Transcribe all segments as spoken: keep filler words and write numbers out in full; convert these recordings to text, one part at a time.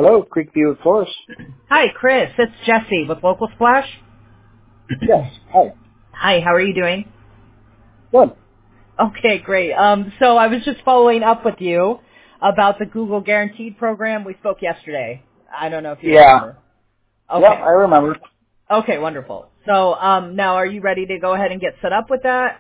Hello, Creekview Forest. Hi, Chris. It's Jesse with Local Splash. Yes. Hi. Hi, how are you doing? Good. Okay, great. Um, so I was just following up with you about the Google Guaranteed program. We spoke yesterday. I don't know if you Yeah. remember. Yeah, Okay. I remember. Okay, wonderful. So um, now are you ready to go ahead and get set up with that?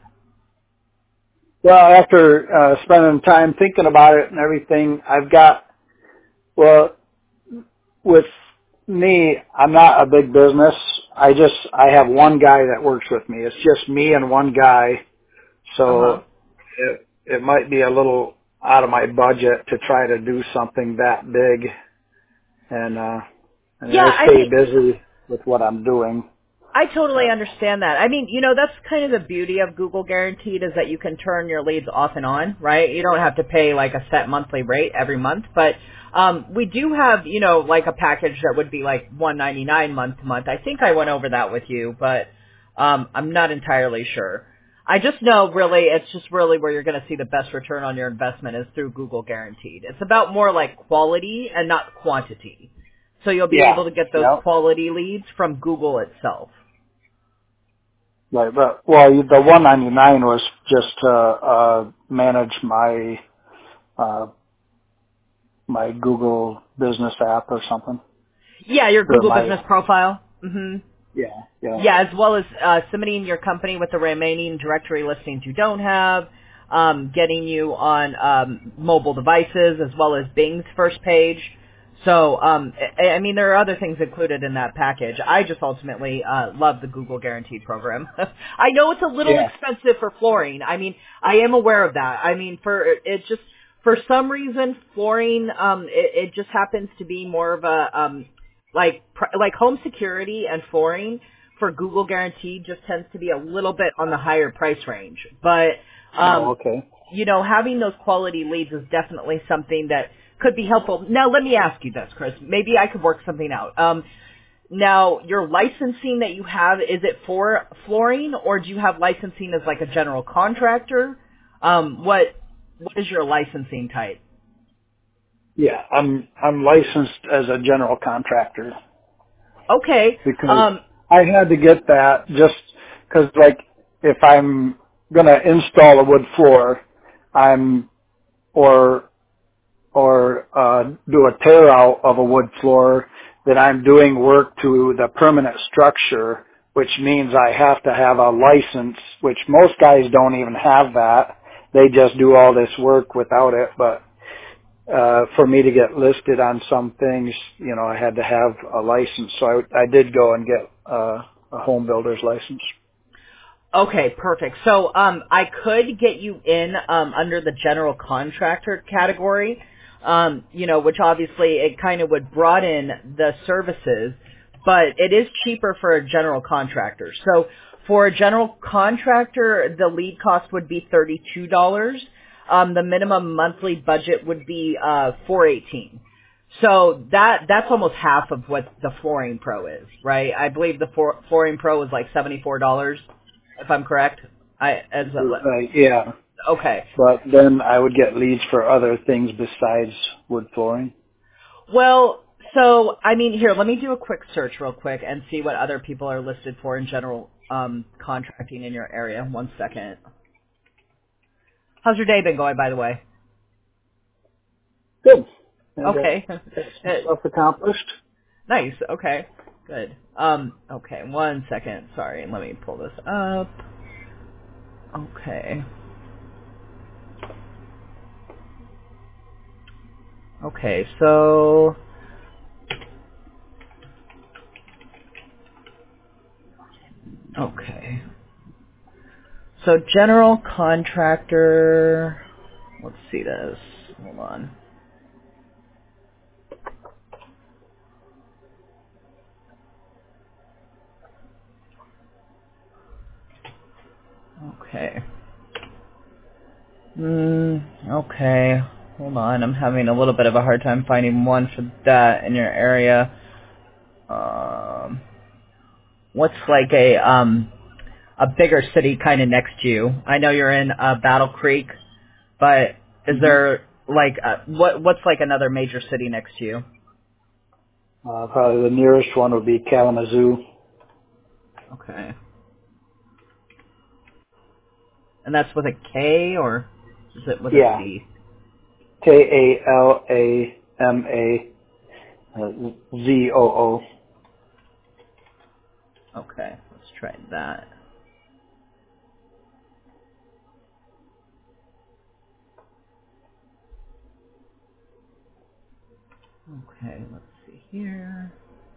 Well, after uh, spending time thinking about it and everything, I've got, well, with me, I'm not a big business. I just, I have one guy that works with me. It's just me and one guy. Uh-huh. So it, it might be a little out of my budget to try to do something that big. And, uh, and Yeah, I I stay mean, busy with what I'm doing. I totally But understand that. I mean, you know, that's kind of the beauty of Google Guaranteed is that you can turn your leads off and on, right? You don't have to pay like a set monthly rate every month, but um, we do have, you know, like a package that would be like one ninety-nine month to month. I think I went over that with you, but um, I'm not entirely sure. I just know really it's just really where you're going to see the best return on your investment is through Google Guaranteed. It's about more like quality and not quantity. So you'll be yeah. able to get those Yeah. quality leads from Google itself. Right, but well, you- the one ninety-nine was just to uh, manage my uh, my Google Business app or something. Yeah, your Or Google my Business Profile. hmm yeah, yeah, Yeah, as well as uh, submitting your company with the remaining directory listings you don't have, um, getting you on um, mobile devices, as well as Bing's first page. So, um, I, I mean, there are other things included in that package. I just ultimately uh, love the Google Guaranteed program. I know it's a little yeah. expensive for flooring. I mean, I am aware of that. I mean, for it just for some reason, flooring um, it, it just happens to be more of a um, like pr- like home security and flooring for Google Guaranteed just tends to be a little bit on the higher price range. But Oh, um, okay. you know, having those quality leads is definitely something that could be helpful. Now, let me ask you this, Chris. Maybe I could work something out. Um, now, your licensing that you have, is it for flooring, or do you have licensing as like a general contractor? Um, what what is your licensing type? Yeah, I'm I'm licensed as a general contractor Okay. because Um, I had to get that just because like if I'm gonna install a wood floor, I'm or or uh, do a tear out of a wood floor, that I'm doing work to the permanent structure, which means I have to have a license, which most guys don't even have that. They just do all this work without it. But uh, for me to get listed on some things, you know, I had to have a license. So I, I did go and get uh, a home builder's license. Okay, perfect. So um, I could get you in um, under the general contractor category, um, you know, which obviously it kind of would broaden the services, but it is cheaper for a general contractor. So for a general contractor, the lead cost would be thirty-two dollars. Um, the minimum monthly budget would be uh, four eighteen. So that that's almost half of what the Flooring Pro is, right? I believe the floor, Flooring Pro is like seventy-four dollars, if I'm correct. I as Uh, a, yeah, okay. but then I would get leads for other things besides wood flooring. Well, so I mean, here, let me do a quick search real quick and see what other people are listed for in general um, contracting in your area. One second. How's your day been going, by the way? Good. I got, Okay. got some Uh, stuff accomplished. nice. Okay. Good. Um. Okay. One second. Sorry. Let me pull this up. Okay. Okay. So. Okay. So general contractor. Let's see this. Hold on. Okay. Hmm. Okay. Hold on. I'm having a little bit of a hard time finding one for that in your area. Um. What's like a um a bigger city kind of next to you? I know you're in uh, Battle Creek, but is hmm there like uh, what what's like another major city next to you? Uh, probably the nearest one would be Kalamazoo. Okay. And that's with a K, or is it with a Yeah. C? K A L A M A Z O O. Okay, let's try that. Okay, let's see here.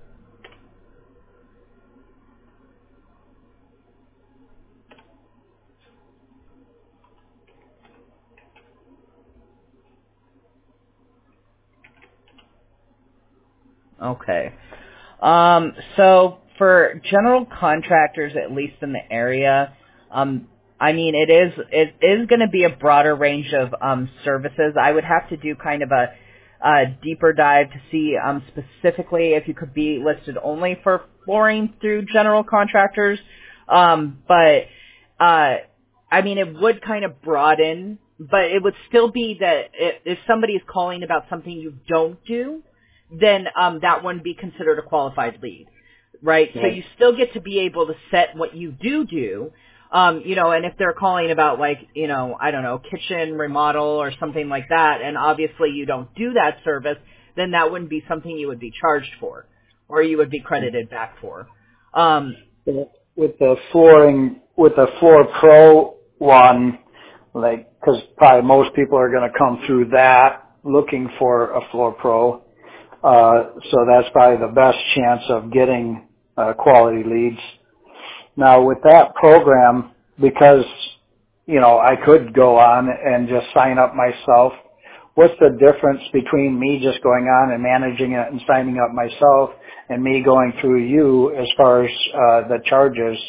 Okay. Um, so for general contractors, at least in the area, um, I mean, it is it is going to be a broader range of um, services. I would have to do kind of a, a deeper dive to see um, specifically if you could be listed only for flooring through general contractors. Um, but uh, I mean, it would kind of broaden, but it would still be that if, if somebody is calling about something you don't do, then um, that wouldn't be considered a qualified lead, right? So you Right. still get to be able to set what you do do, um, you know, and if they're calling about like, you know, I don't know, kitchen remodel or something like that, and obviously you don't do that service, then that wouldn't be something you would be charged for, or you would be credited back for. Um, With the flooring, with the Floor Pro one, like, because probably most people are going to come through that looking for a Floor Pro. Uh, so that's probably the best chance of getting uh, quality leads. Now with that program, because, you know, I could go on and just sign up myself, what's the difference between me just going on and managing it and signing up myself and me going through you as far as uh, the charges?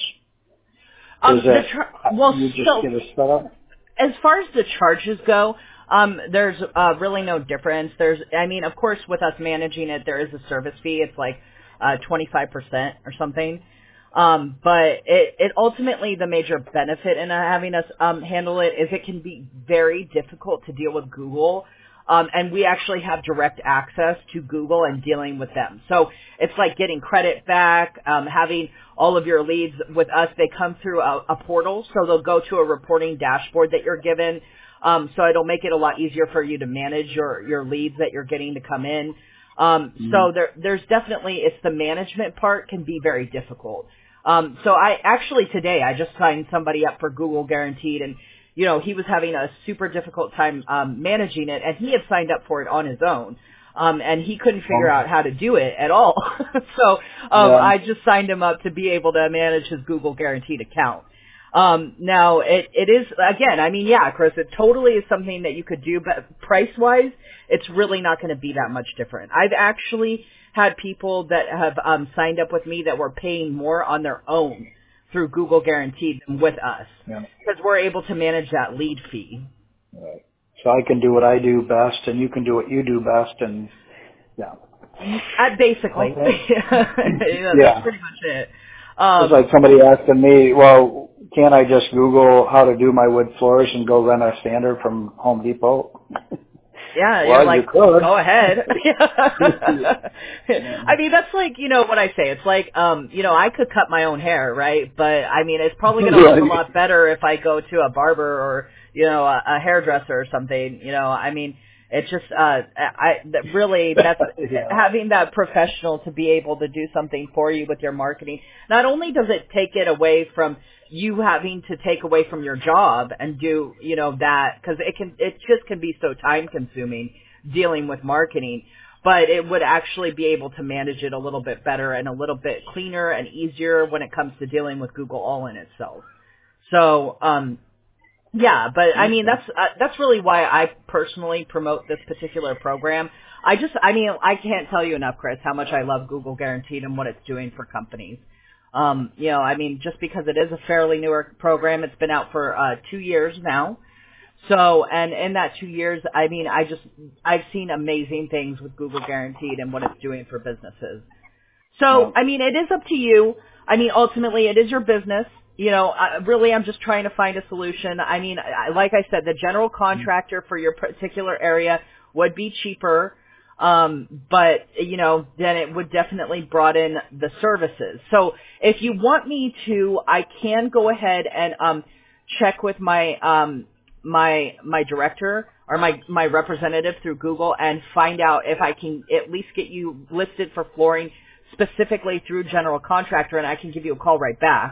Is um, the it tr- well, you just so get a setup? as far as the charges go, um, there's uh, really no difference. There's, I mean, of course, with us managing it, there is a service fee. It's like uh, twenty-five percent or something. Um, but it, it ultimately, the major benefit in having us um, handle it is it can be very difficult to deal with Google. Um, and we actually have direct access to Google and dealing with them. So it's like getting credit back, um, having all of your leads with us. They come through a, a portal, so they'll go to a reporting dashboard that you're given. Um, so it'll make it a lot easier for you to manage your, your leads that you're getting to come in. Um, so there, there's definitely, it's the management part can be very difficult. Um, so I actually today I just signed somebody up for Google Guaranteed, and you know he was having a super difficult time um, managing it, and he had signed up for it on his own, um, and he couldn't figure out how to do it at all. so um, Yeah. I just signed him up to be able to manage his Google Guaranteed account. Um, now it, it is, again, I mean, yeah, Chris, it totally is something that you could do, but price wise, it's really not going to be that much different. I've actually had people that have, um, signed up with me that were paying more on their own through Google Guaranteed than with us. Yeah. Because we're able to manage that lead fee. Right. So I can do what I do best, and you can do what you do best, and yeah. Uh, basically. Okay. yeah, that's Yeah. pretty much it. It's Um, like somebody asking me, well, can't I just Google how to do my wood floors and go rent a sander from Home Depot? Yeah, you're Well, you like, could. go ahead. Yeah. I mean, that's like, you know, what I say. It's like, um, you know, I could cut my own hair, right? But, I mean, it's probably going to look a Right. lot better if I go to a barber or, you know, a, a hairdresser or something. You know, I mean, it's just, uh, I, that really, that's, Yeah. having that professional to be able to do something for you with your marketing. Not only does it take it away from you having to take away from your job and do, you know, that, because it can, it just can be so time consuming dealing with marketing, but it would actually be able to manage it a little bit better and a little bit cleaner and easier when it comes to dealing with Google all in itself. So, um, yeah, but I mean, that's, uh, that's really why I personally promote this particular program. I just, I mean, I can't tell you enough, Chris, how much I love Google Guaranteed and what it's doing for companies. Um, you know, I mean, just because it is a fairly newer program, it's been out for uh, two years now. So, and in that two years, I mean, I just, I've seen amazing things with Google Guaranteed and what it's doing for businesses. Yeah. So, I mean, it is up to you. I mean, ultimately, it is your business. You know, I, really, I'm just trying to find a solution. I mean, I, like I said, the general contractor for your particular area would be cheaper. Um, but, you know, then it would definitely broaden the services. So if you want me to, I can go ahead and, um, check with my, um, my, my director or my, my representative through Google and find out if I can at least get you listed for flooring specifically through general contractor, and I can give you a call right back.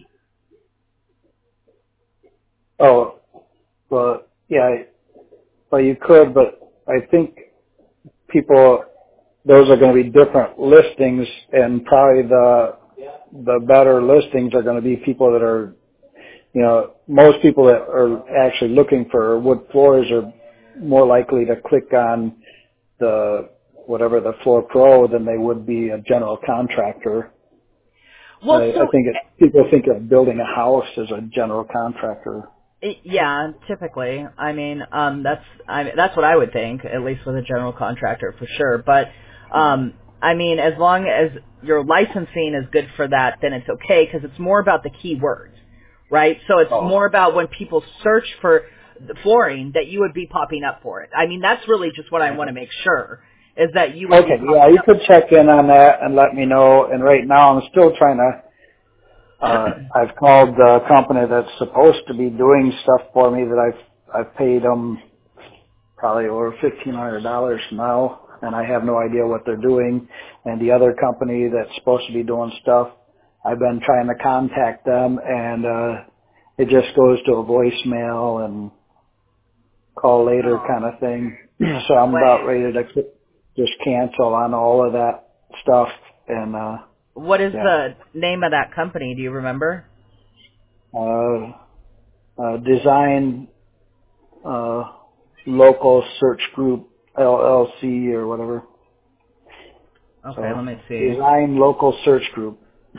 Oh, well, yeah, well, you could, but I think people, those are going to be different listings, and probably the the better listings are going to be people that are, you know, most people that are actually looking for wood floors are more likely to click on the whatever the Floor Pro than they would be a general contractor. I, Well, I so think it, people think of building a house as a general contractor. It- Yeah, typically. I mean, um, that's I mean, that's what I would think, at least with a general contractor for sure. But um, I mean, as long as your licensing is good for that, then it's okay because it's more about the keywords, right? So it's Oh, more about when people search for the flooring that you would be popping up for it. I mean, that's really just what I want to make sure is that you would be okay, yeah, popping you up. could check in on that and let me know. And right now, I'm still trying to. Uh, I've called the company that's supposed to be doing stuff for me that I've I've paid them probably over fifteen hundred dollars now, and I have no idea what they're doing. And the other company that's supposed to be doing stuff, I've been trying to contact them, and uh, it just goes to a voicemail and call later Oh, kind of thing. So I'm about wait. ready to c- just cancel on all of that stuff, and uh, What is yeah, the name of that company? Do you remember? uh, uh, design uh, local search group L L C or whatever. Okay, let So me see. design local search group.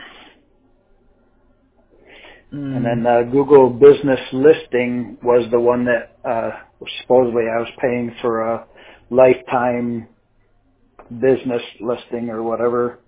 And Mm. then uh, Google Business Listing was the one that uh, supposedly I was paying for a lifetime business listing or whatever.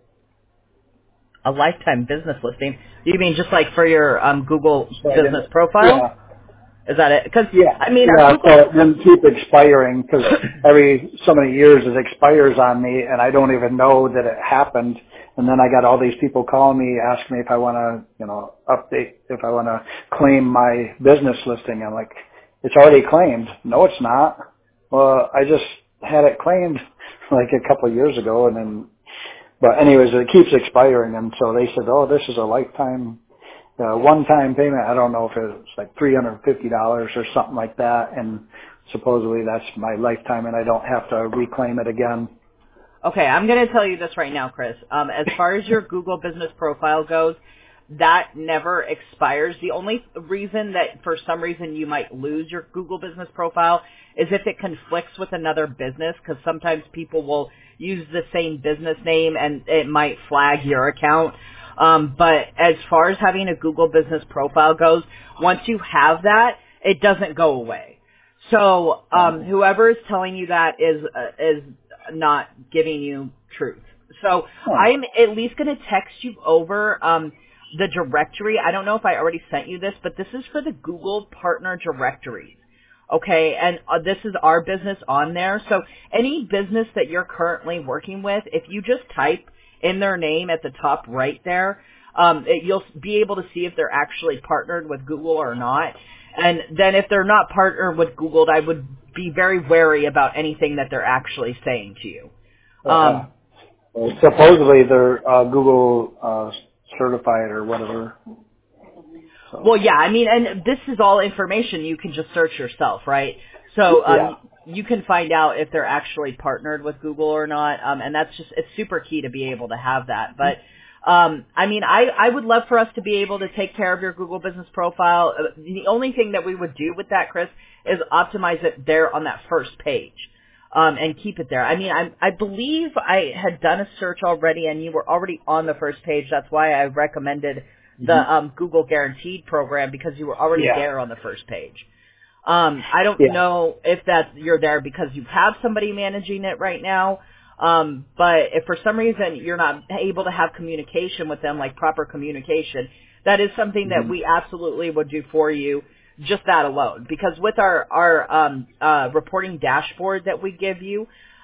A lifetime business listing? You mean just like for your um, Google So I business didn't, profile? yeah, Is that it? Because yeah, I mean, our yeah. So Google. it didn't keep expiring because every so many years it expires on me, and I don't even know that it happened. And then I got all these people calling me, asking me if I want to, you know, update, if I want to claim my business listing. I'm like, it's already claimed. No, it's not. Well, I just had it claimed like a couple of years ago, and then, but anyways, it keeps expiring, and so they said, oh, this is a lifetime, uh, one-time payment. I don't know if it's like three hundred fifty dollars or something like that, and supposedly that's my lifetime, and I don't have to reclaim it again. Okay, I'm going to tell you this right now, Chris. Um, as far as your Google business profile goes, that never expires. The only reason that for some reason you might lose your Google business profile is if it conflicts with another business, because sometimes people will use the same business name and it might flag your account. Um, but as far as having a Google business profile goes, once you have that, it doesn't go away. So um, Um, whoever is telling you that is uh, is not giving you truth. So huh. I'm at least going to text you over um, the directory. I don't know if I already sent you this, but this is for the Google Partner Directories. Okay, and uh, this is our business on there. So any business that you're currently working with, if you just type in their name at the top right there, um, it, you'll be able to see if they're actually partnered with Google or not. And then if they're not partnered with Google, I would be very wary about anything that they're actually saying to you. Uh, Um, well, supposedly they're uh, Google uh, certified or whatever. So well, yeah, I mean, and this is all information you can just search yourself, right? So yeah. um, you can find out if they're actually partnered with Google or not, um, and that's just it's super key to be able to have that. But um, I mean, I, I would love for us to be able to take care of your Google business profile. Uh, The only thing that we would do with that, Chris, is optimize it there on that first page. Um, and keep it there. I mean, I, I believe I had done a search already, and you were already on the first page. That's why I recommended the hmm um, Google Guaranteed program because you were already Yeah. there on the first page. Um, I don't Yeah. know if that you're there because you have somebody managing it right now. Um, but if for some reason you're not able to have communication with them, like proper communication, that is something that hmm we absolutely would do for you. Just that alone, because with our our um, uh, reporting dashboard that we give you,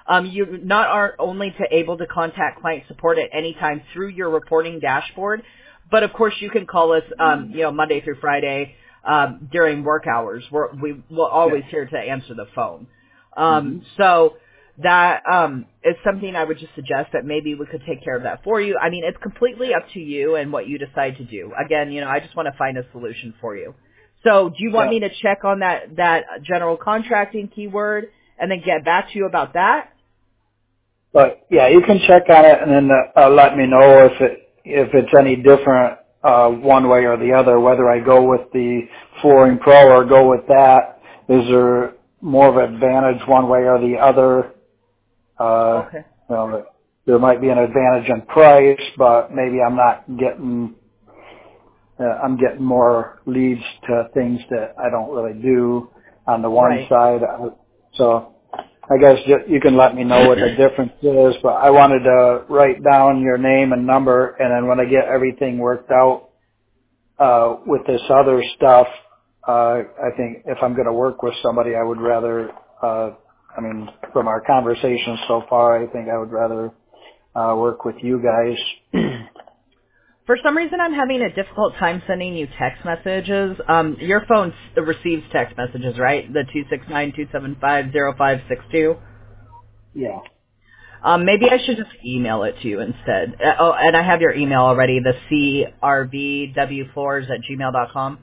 Um, you're not are only to able to contact client support at any time through your reporting dashboard, but of course you can call us, um, you know, Monday through Friday um, during work hours. We're we, we're always Yeah. here to answer the phone. hmm Um, so that um, is something I would just suggest that maybe we could take care of that for you. I mean, it's completely up to you and what you decide to do. Again, you know, I just want to find a solution for you. So do you want Yeah. me to check on that that general contracting keyword and then get back to you about that? But yeah, you can check on it and then uh, uh, let me know if it if it's any different uh, one way or the other. Whether I go with the Flooring Pro or go with that, is there more of an advantage one way or the other? Uh, Okay. well, there might be an advantage in price, but maybe I'm not getting uh, I'm getting more leads to things that I don't really do on the one Right. side. Uh, So I guess ju- you can let me know what the difference is, but I wanted to write down your name and number, and then when I get everything worked out uh, with this other stuff, uh, I think if I'm going to work with somebody, I would rather, uh, I mean, from our conversation so far, I think I would rather uh, work with you guys. For some reason, I'm having a difficult time sending you text messages. Um, your phone s- receives text messages, right? The two six nine, two seven five, zero five six two. Yeah. Um, maybe I should just email it to you instead. Uh, oh, and I have your email already, the C R V W floors at gmail dot com,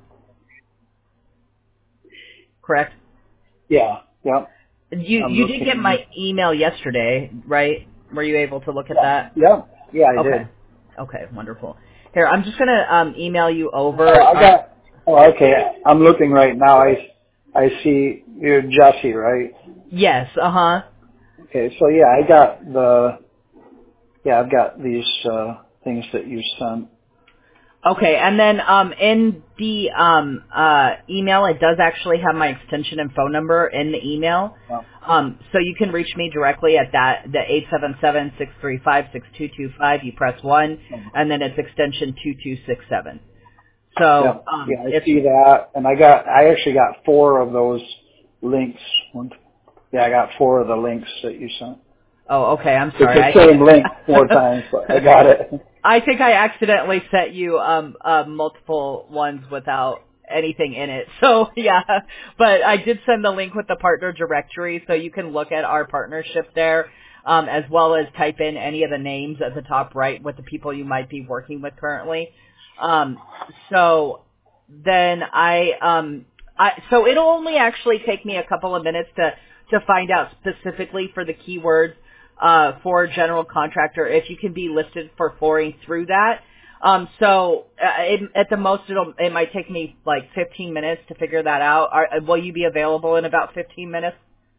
correct? Yeah. Yep. You I'm you did get looking. my email yesterday, right? Were you able to look at Yeah. that? Yep. Yeah, I Okay. did. Okay, wonderful. Here, I'm just gonna um, email you over. Oh, I Uh, got. Oh, okay. I'm looking right now. I I see you're Jesse, right? yes, uh huh. Okay. So yeah, I got the. Yeah, I've got these uh things that you sent. Okay, and then um, in the um, uh, email, it does actually have my extension and phone number in the email. Oh, Um, so you can reach me directly at that, the eight seven seven, six three five, six two two five. You press one, oh. and then it's extension two two six seven. Yeah. So um, Yeah, I if see that, and I got. I actually got four of those links. One, yeah, I got four of the links that you sent. oh, okay, I'm It's sorry. the I think same link four times, but I got it. I think I accidentally sent you um uh, multiple ones without anything in it. So yeah, but I did send the link with the partner directory, so you can look at our partnership there, um, as well as type in any of the names at the top right with the people you might be working with currently. Um, so then I um I so it'll only actually take me a couple of minutes to to find out specifically for the keywords uh, for general contractor if you can be listed for flooring through that. Um, so uh, it, at the most, it'll it might take me like fifteen minutes to figure that out. Are, will you be available in about fifteen minutes?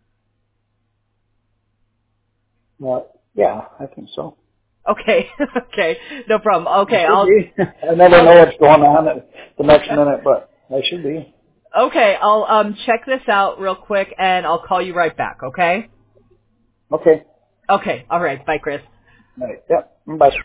Well, yeah, I think so. Okay, okay, no problem. I Okay, should I'll be. I never know what's going on at the next minute, but I should be. okay, I'll um check this out real quick and I'll call you right back. Okay. Okay. Okay. All right. Bye, Chris. All right. Yep. Bye.